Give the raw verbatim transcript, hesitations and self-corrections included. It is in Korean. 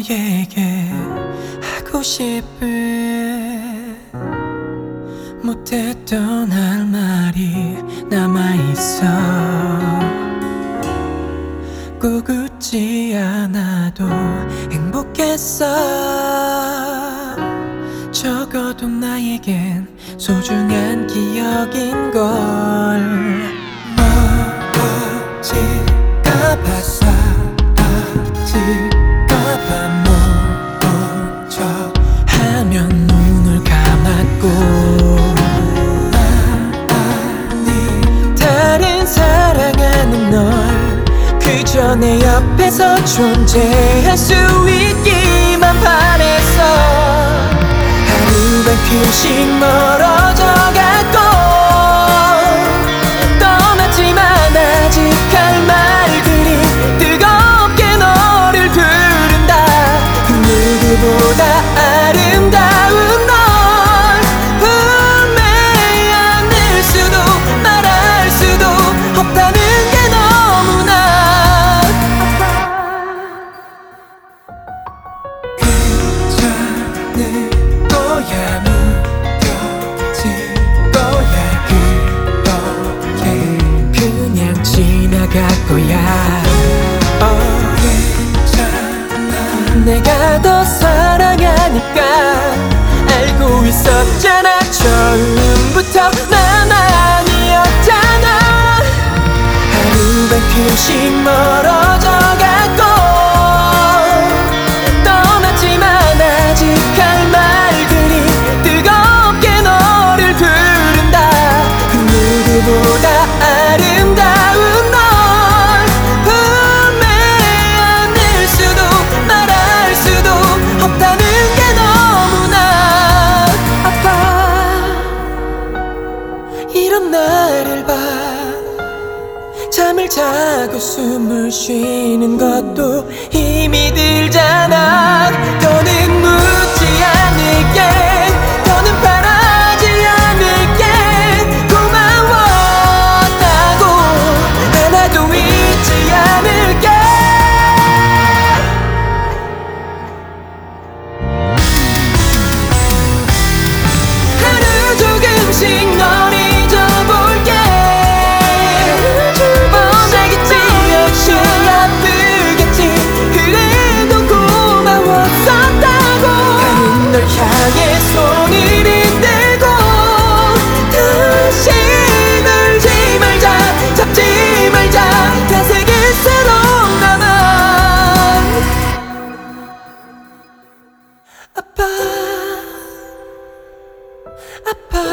너에게 하고 싶은 못했던 할 말이 남아있어. 꼭 웃지 않아도 행복했어. 적어도 나에겐 소중한 기억인걸. 멀어질까봐 사라질까봐 모른 척 하면 눈을 감았고, 나란히 다른 사랑하는 널 그저 내 옆에서 존재할 수 있기만 바랬어. 하루가 끔씩 멀어져 갔고, 떠났지만 아직 할 말들이 뜨겁게 너를 부른다. 그 누구보다 아름다운 널 분명히 않을 수도 말할 수도 없다는 게 너무나 괜찮을 거야. 느껴질 거야. 그렇게 그냥 지나갈 거야. 어, 괜찮아. 내가 더 사랑하니까 알고 있었잖아. 처음부터 난 아니었잖아. 하루가 끔씩 멀어져 갔고, 떠났지만 아직 할 말들이 뜨겁게 너를 부른다. 그 누구보다 아름다운 널 분명히 않을 수도 말할 수도 없다는 게 너무나 아파. 이런 나를 봐. 잠을 자고 숨을 쉬는 것도 힘이 들잖아. 더는 묻지 않을게. 더는 바라지 않을게. 고마웠다고 하나도 잊지 않을게. 하루 조금씩 널 잊어볼게. 뻔하겠지, 역시 아프겠지. 그래도 고마웠었다고. 나는 널 향해 손을 흔들고 다시 놀지 말자, 잡지 말자. 가색의 새로운 나만 아파 아파.